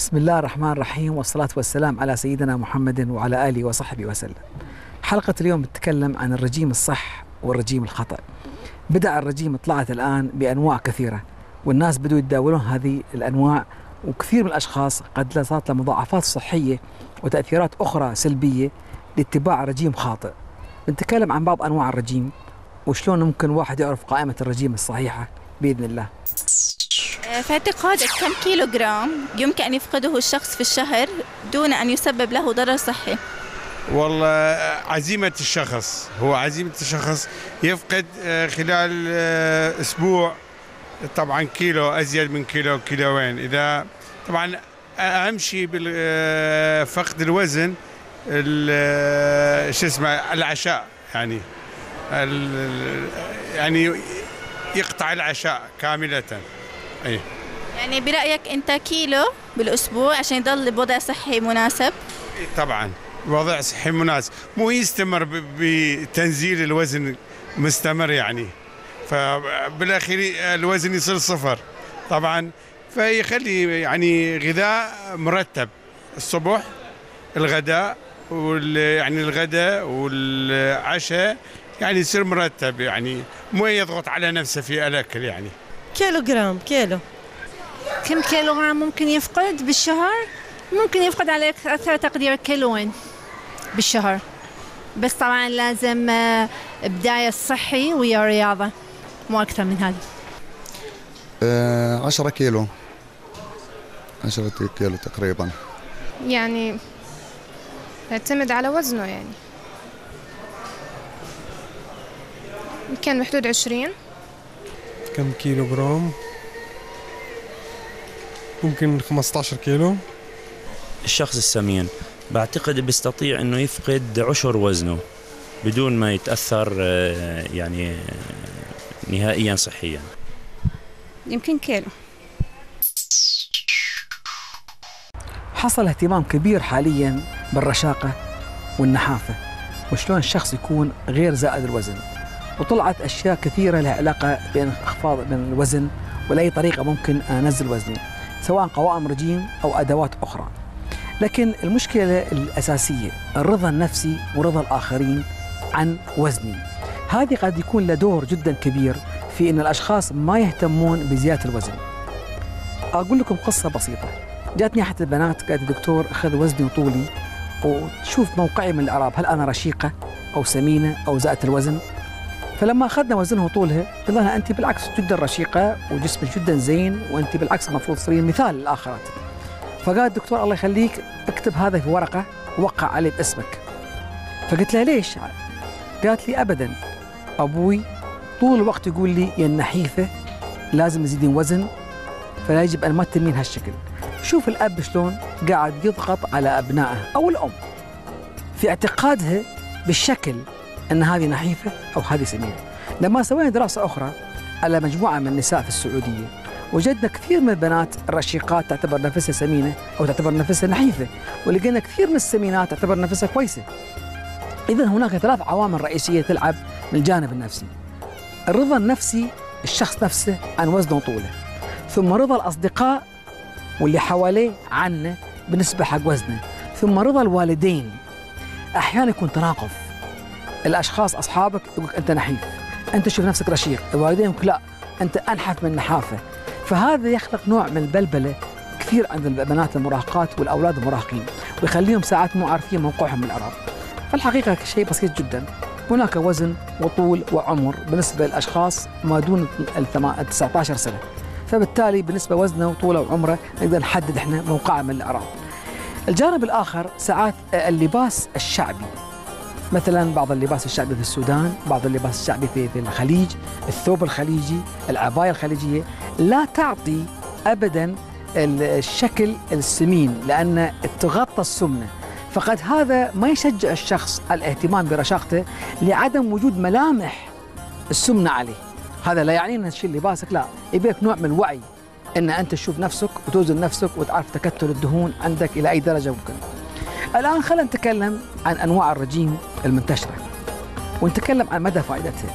بسم الله الرحمن الرحيم، والصلاة والسلام على سيدنا محمد وعلى آله وصحبه وسلم. حلقة اليوم بتتكلم عن الرجيم الصح والرجيم الخطأ. بدأ الرجيم طلعت الآن بأنواع كثيرة، والناس بدوا يتداولون هذه الأنواع، وكثير من الأشخاص قد صارت له مضاعفات صحية وتأثيرات أخرى سلبية لاتباع رجيم خاطئ. بنتكلم عن بعض أنواع الرجيم وشلون ممكن واحد يعرف قائمة الرجيم الصحيحة بإذن الله. في اعتقادك كم كيلو جرام يمكن أن يفقده الشخص في الشهر دون أن يسبب له ضرر صحي؟ والله عزيمة الشخص، عزيمة الشخص يفقد خلال أسبوع طبعا كيلو، أزيد من كيلو كيلوين. إذا طبعا أهم شيء بالفقد الوزن شو اسمه العشاء، يعني يقطع العشاء كاملة. أي يعني برأيك أنت كيلو بالأسبوع عشان يضل بوضع صحي مناسب؟ طبعا وضع صحي مناسب، مو يستمر بتنزيل الوزن مستمر، يعني فبالأخير الوزن يصير صفر طبعا. فيخلي يعني غذاء مرتب، الصبح الغداء يعني الغداء والعشاء يعني يصير مرتب، يعني مو يضغط على نفسه في الأكل. يعني كيلو جرام كيلو. كم كيلو جرام ممكن يفقد بالشهر؟ ممكن يفقد على أكثر تقدير كيلوين بالشهر، بس طبعا لازم بداية صحي ويا رياضة، مو أكثر من هذا. 10 كيلو 10 كيلو تقريبا. يعني يعتمد على وزنه، يعني كان بحدود 20. كم كيلو جرام؟ ممكن 15 كيلو. الشخص السمين بعتقد بيستطيع انه يفقد عشر وزنه بدون ما يتأثر يعني نهائيا صحيا. يمكن كيلو. حصل اهتمام كبير حاليا بالرشاقة والنحافة وشلون الشخص يكون غير زائد الوزن، وطلعت أشياء كثيرة لها علاقة بين الوزن ولا طريقة ممكن أنزل وزني، سواء قوائم رجيم أو أدوات أخرى. لكن المشكلة الأساسية الرضا النفسي ورضا الآخرين عن وزني. هذه قد يكون له دور جدا كبير في أن الأشخاص ما يهتمون بزيادة الوزن. أقول لكم قصة بسيطة. جاتني أحد البنات قالت دكتور أخذ وزني وطولي وتشوف موقعي من الإعراب، هل أنا رشيقة أو سمينة أو زائدة الوزن؟ فلما أخذنا وزنها وطولها قلنا لها أنت بالعكس جدا رشيقة وجسمك جدا زين، وأنت بالعكس المفروض تصيرين مثال للآخرات. فقال الدكتور الله يخليك اكتب هذا في ورقة ووقع عليه باسمك. فقلت لها ليش؟ قالت لي أبدا، أبوي طول الوقت يقول لي يا النحيفة لازم تزيدين وزن، فلا يجب أن ما تتمين هالشكل. شوف الأب شلون قاعد يضغط على أبنائه أو الأم في اعتقادها بالشكل أن هذه نحيفة أو هذه سمينة. لما سوينا دراسة أخرى على مجموعة من النساء في السعودية وجدنا كثير من البنات الرشيقات تعتبر نفسها سمينة أو تعتبر نفسها نحيفة، ولقينا كثير من السمينات تعتبر نفسها كويسة. إذن هناك 3 عوامل رئيسية تلعب من الجانب النفسي: الرضا النفسي الشخص نفسه عن وزنه وطوله، ثم رضا الأصدقاء واللي حواليه عنه بالنسبة حق وزنه، ثم رضا الوالدين. أحيانا يكون تناقض، الأشخاص أصحابك يقولك أنت نحيف، أنت تشوف نفسك رشيق، الوالدين يقولك لا أنت أنحف من النحافة. فهذا يخلق نوع من البلبلة كثير عند البنات المراهقات والأولاد المراهقين، ويخليهم ساعات مو عارفين موقعهم من الإعراب. فالحقيقة شيء بسيط جدا، هناك وزن وطول وعمر بالنسبة للأشخاص ما دون 19 سنة، فبالتالي بالنسبة وزنه وطوله وعمره نقدر نحدد احنا موقعه من الإعراب. الجانب الآخر ساعات اللباس الشعبي، مثلا بعض اللباس الشعبي في السودان، بعض اللباس الشعبي في الخليج، الثوب الخليجي، العباية الخليجية لا تعطي أبدا الشكل السمين لأن تغطى السمنة، فقد هذا ما يشجع الشخص على الاهتمام برشاقته لعدم وجود ملامح السمنة عليه. هذا لا يعني أن تشيل لباسك، لا، يبيك نوع من الوعي أن أنت تشوف نفسك وتوزن نفسك وتعرف تكتل الدهون عندك إلى أي درجة ممكن. الآن خلينا نتكلم عن أنواع الرجيم المنتشرة ونتكلم عن مدى فائدتها.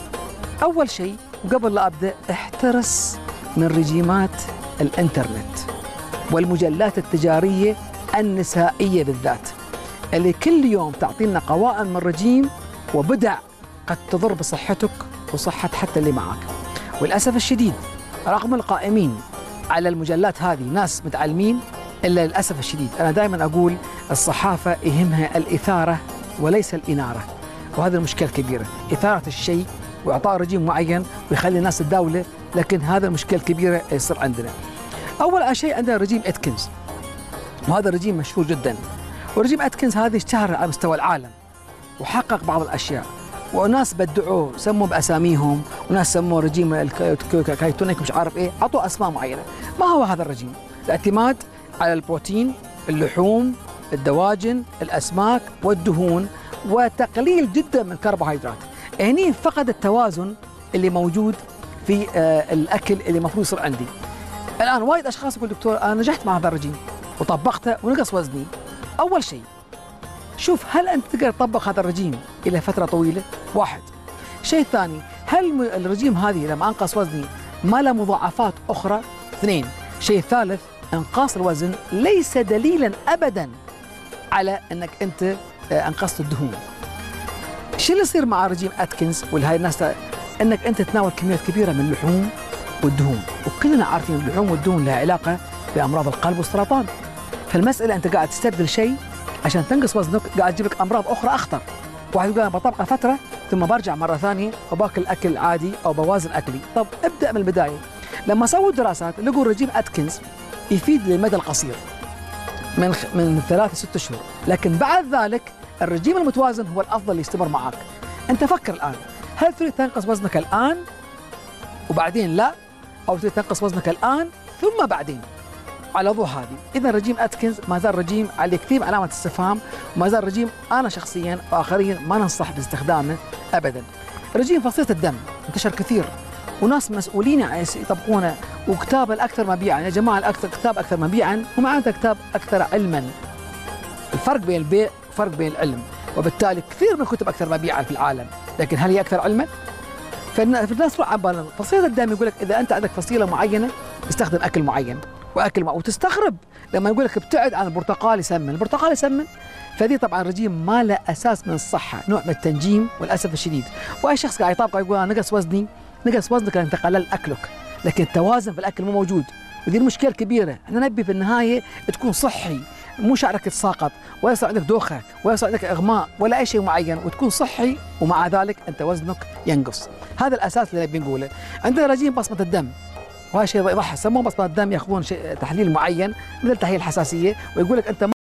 أول شيء وقبل لا أبدأ، احترس من رجيمات الإنترنت والمجلات التجارية النسائية بالذات، اللي كل يوم تعطينا قوائم من الرجيم وبدع قد تضر بصحتك وصحة حتى اللي معك. وللأسف الشديد رغم القائمين على المجلات هذه ناس متعلمين، إلا للأسف الشديد أنا دائما أقول الصحافة يهمها الإثارة وليس الإنارة، وهذا المشكلة الكبيرة، إثارة الشيء وإعطاء رجيم معين ويخلي الناس تداوله، لكن هذا المشكلة الكبيرة يصير عندنا. أول شيء عندنا رجيم أتكنز، وهذا رجيم مشهور جدا، ورجيم أتكنز هذا اشتهر على مستوى العالم وحقق بعض الأشياء، وناس بدعوه سموه بأساميهم، وناس سموه رجيم الكايتونيك مش عارف إيه، عطوا أسماء معينة. ما هو هذا الرجيم؟ الاعتماد على البروتين، اللحوم، الدواجن، الأسماك والدهون، وتقليل جدا من الكربوهيدرات. هني فقد التوازن اللي موجود في الأكل اللي المفروض يصير عندي. الآن وايد أشخاص يقول دكتور أنا نجحت مع هذا الرجيم وطبقته ونقص وزني. أول شيء شوف هل أنت تقدر تطبق هذا الرجيم إلى فترة طويلة؟ واحد. شيء ثاني، هل الرجيم هذه لما أنقص وزني ما له مضاعفات أخرى؟ اثنين. شيء ثالث، انقاص الوزن ليس دليلا أبدا على أنك أنت أنقصت الدهون. شو اللي يصير مع رجيم أتكنز والهاي الناس؟ أنك أنت تتناول كميات كبيرة من اللحوم والدهون، وكلنا عارفين اللحوم والدهون لها علاقة بأمراض القلب والسرطان. فالمسألة أنت قاعد تستبدل شيء عشان تنقص وزنك، قاعد تجيب لك أمراض أخرى أخطر. واحد يقول أنا بطبقه فترة ثم برجع مرة ثانية وباكل أكل عادي أو بوازن أكلي. طب ابدأ من البداية. لما سووا دراسات لقوا رجيم أتكنز يفيد للمدى القصير من 3 ل 6 شهور، لكن بعد ذلك الرجيم المتوازن هو الأفضل اللي يستمر معك. أنت فكر الآن، هل تريد تنقص وزنك الآن وبعدين لا، أو تريد تنقص وزنك الآن ثم بعدين؟ على ضوء هذه إذا رجيم أتكنز ما زال رجيم عليه كثير علامة استفهام، وما زال رجيم أنا شخصيا وآخرين ما ننصح باستخدامه أبدا. رجيم فصيلة الدم انتشر كثير، وناس مسؤولين يطبقونه، وكتاب الأكثر مبيعا. يا جماعة الأكثر كتاب أكثر مبيعا ومعناته كتاب أكثر علما. الفرق بين البيع وفرق بين العلم، وبالتالي كثير من الكتب أكثر مبيعا في العالم، لكن هل هي أكثر علما؟ فالناس تروح على بالهم فصيلة الدم، يقول لك إذا أنت عندك فصيلة معينة استخدم أكل معين وتستغرب لما يقول لك ابتعد عن البرتقال يسمن. البرتقال يسمن؟ فدي طبعا رجيم ما له أساس من الصحة، نوع من التنجيم والأسف الشديد. وأي شخص قاعد يطابقه يقول أنا نقص وزني، نقص وزنك لأن تقلل أكلك، لكن التوازن في الأكل مو موجود، ودي المشكلة الكبيرة. احنا نبي في النهاية تكون صحي، مو شعرك يتساقط ولا يصير عندك دوخة ولا يصير عندك إغماء ولا أي شيء معين، وتكون صحي ومع ذلك أنت وزنك ينقص. هذا الأساس اللي نبي نقوله. عندنا رجيم بصمة الدم، وهذا شيء يضحك، سموه بصمة الدم، ياخذون تحليل معين مثل تحليل الحساسية ويقول لك أنت ما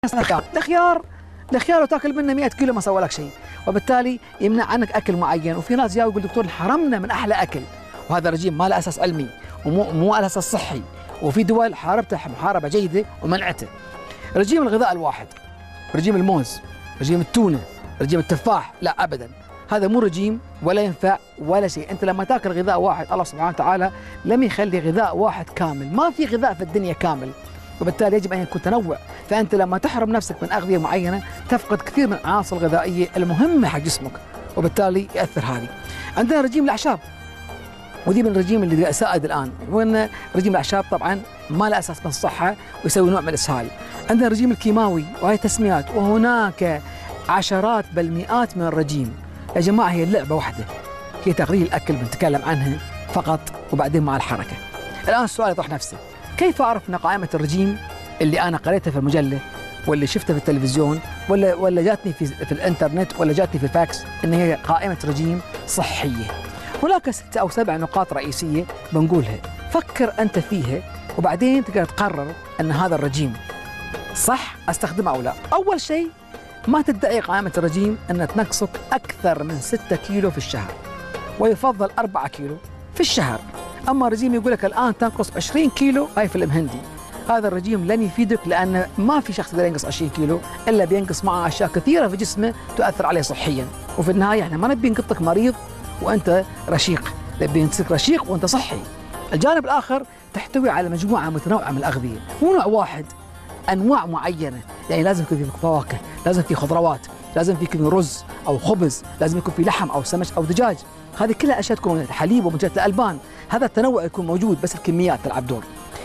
الخيار وتاكل منه 100 كيلو ما سوى لك شيء، وبالتالي يمنع عنك أكل معين. وفي ناس جاوا يقول دكتور حرمنا من أحلى أكل، وهذا رجيم ما له أساس علمي ومو له أساس صحي، وفي دول حاربته محاربة جيدة ومنعته. رجيم الغذاء الواحد، رجيم الموز، رجيم التونة، رجيم التفاح، لا أبدا، هذا مو رجيم ولا ينفع ولا شيء. أنت لما تاكل غذاء واحد الله سبحانه وتعالى لم يخلي غذاء واحد كامل، ما في غذاء في الدنيا كامل، وبالتالي يجب أن يكون تنوع. فأنت لما تحرم نفسك من أغذية معينة تفقد كثير من العناصر الغذائية المهمة حق جسمك، وبالتالي يأثر هذه. عندنا رجيم الأعشاب، ودي من الرجيم اللي سائد الآن، وأن رجيم الأعشاب طبعا ما له أساس من الصحة ويسوي نوع من الإسهال. عندنا الرجيم الكيماوي وهي تسميات، وهناك عشرات بل مئات من الرجيم. يا جماعة هي اللعبة واحدة، هي تقليل الأكل بنتكلم عنها فقط وبعدين مع الحركة. الآن السؤال يطرح نفسه، كيف أعرف أن قائمة الرجيم اللي أنا قريتها في المجلة واللي شفتها في التلفزيون ولا جاتني في الإنترنت ولا جاتني في الفاكس إن هي قائمة رجيم صحية؟ هناك 6 أو 7 نقاط رئيسية بنقولها، فكر أنت فيها وبعدين تقدر تقرر أن هذا الرجيم صح أستخدمه أو لا. أول شيء، ما تدعي قائمة الرجيم أن تنقصك أكثر من 6 كيلو في الشهر، ويفضل 4 كيلو في الشهر. أما الرجيم يقول لك الآن تنقص 20 كيلو، هاي فيلم هندي. هذا الرجيم لن يفيدك، لأن ما في شخص يقدر ينقص 20 كيلو إلا بينقص معه أشياء كثيرة في جسمه تؤثر عليه صحيا. وفي النهاية احنا ما نبي نقطك مريض وأنت رشيق، نبي نصير رشيق وأنت صحي. الجانب الآخر تحتوي على مجموعة متنوعة من الأغذية، مو نوع واحد، أنواع معينة. يعني لازم يكون في فواكه، لازم في خضروات، لازم في يكون رز أو خبز، لازم يكون في لحم أو سمك أو دجاج. هذه كلها أشياء تكون حليب ومنتجات الألبان. هذا التنوع يكون موجود، بس الكميات تلعب دور.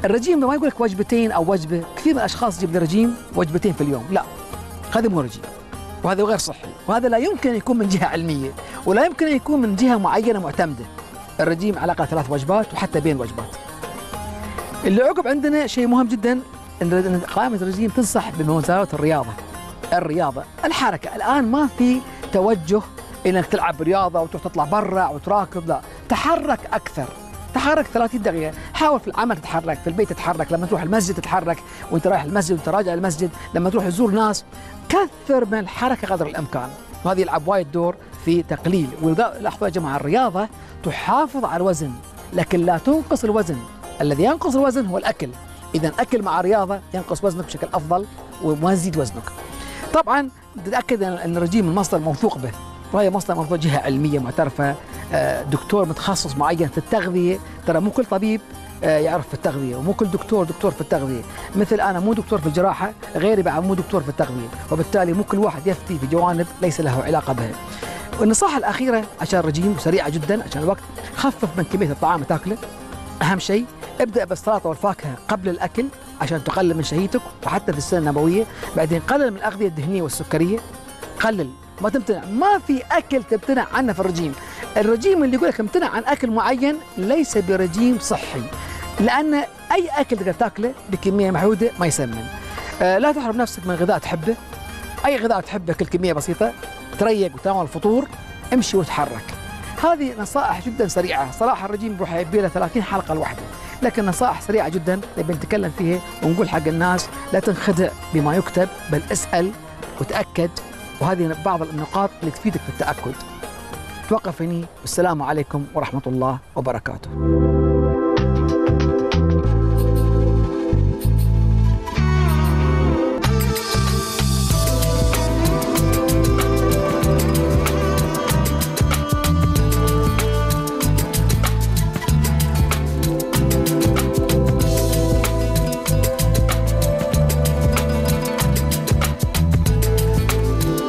الرجيم ما يقول لك وجبتين أو وجبة، كثير من الأشخاص يجيب الرجيم وجبتين في اليوم، لا هذا مو رجيم، وهذا غير صحي، وهذا لا يمكن أن يكون من جهة علمية ولا يمكن أن يكون من جهة معينة معتمدة. الرجيم على الأقل 3 وجبات وحتى بين وجبات. اللي عقب عندنا شيء مهم جدا، ان قائمة الرجيم تنصح بممارسة الرياضة، الحركة. الآن ما في توجه انك تلعب رياضة وتروح تطلع برا وتراكض، لا، تحرك أكثر، تحرك 30 دقيقة، حاول في العمل تتحرك، في البيت تتحرك، لما تروح المسجد تتحرك، وانت رايح المسجد وانت راجع المسجد، لما تروح تزور ناس، كثر من الحركة قدر الإمكان. وهذه يلعب وايد دور في تقليل. ولاحظوا يا جماعة، الرياضة تحافظ على الوزن لكن لا تنقص الوزن. الذي ينقص الوزن هو الأكل. إذا أكل مع رياضة ينقص وزنك بشكل أفضل وما يزيد وزنك. طبعا تتأكد أن الرجيم المصدر موثوق به، وهي مصدر موثوق، جهة علمية معترفة، دكتور متخصص معين في التغذية. ترى مو كل طبيب يعرف في التغذية، ومو كل دكتور في التغذية. مثل أنا مو دكتور في الجراحة، غيري بعد مو دكتور في التغذية، وبالتالي مو كل واحد يفتي في جوانب ليس له علاقة بها. والنصيحة الأخيرة عشان الرجيم سريعة جدا عشان الوقت، خفف من كمية الطعام اللي تاكله. أهم شيء ابدأ بالسلطة والفاكهة قبل الأكل عشان تقلل من شهيتك وحتى في السنة النبوية. بعدين قلل من الأغذية الدهنية والسكرية، قلل، ما تمتنع. ما في أكل تمتنع عنه في الرجيم. الرجيم اللي يقول لك امتنع عن أكل معين ليس برجيم صحي، لأن أي أكل تقدر تاكله بكمية محدودة ما يسمن. لا تحرم نفسك من غذاء تحبه، أي غذاء تحبه كل كمية بسيطة، تريق وتناول الفطور، امشي وتحرك. هذه نصائح جدا سريعة. صراحة الرجيم بروح يبي له 30 حلقة لوحده، لكن نصائح سريعة جدا نبي نتكلم فيها ونقول حق الناس لا تنخدع بما يكتب، بل اسأل وتأكد. وهذه بعض النقاط اللي تفيدك في التأكد. توقف هني، والسلام عليكم ورحمة الله وبركاته.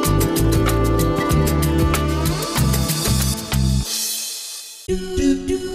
do do do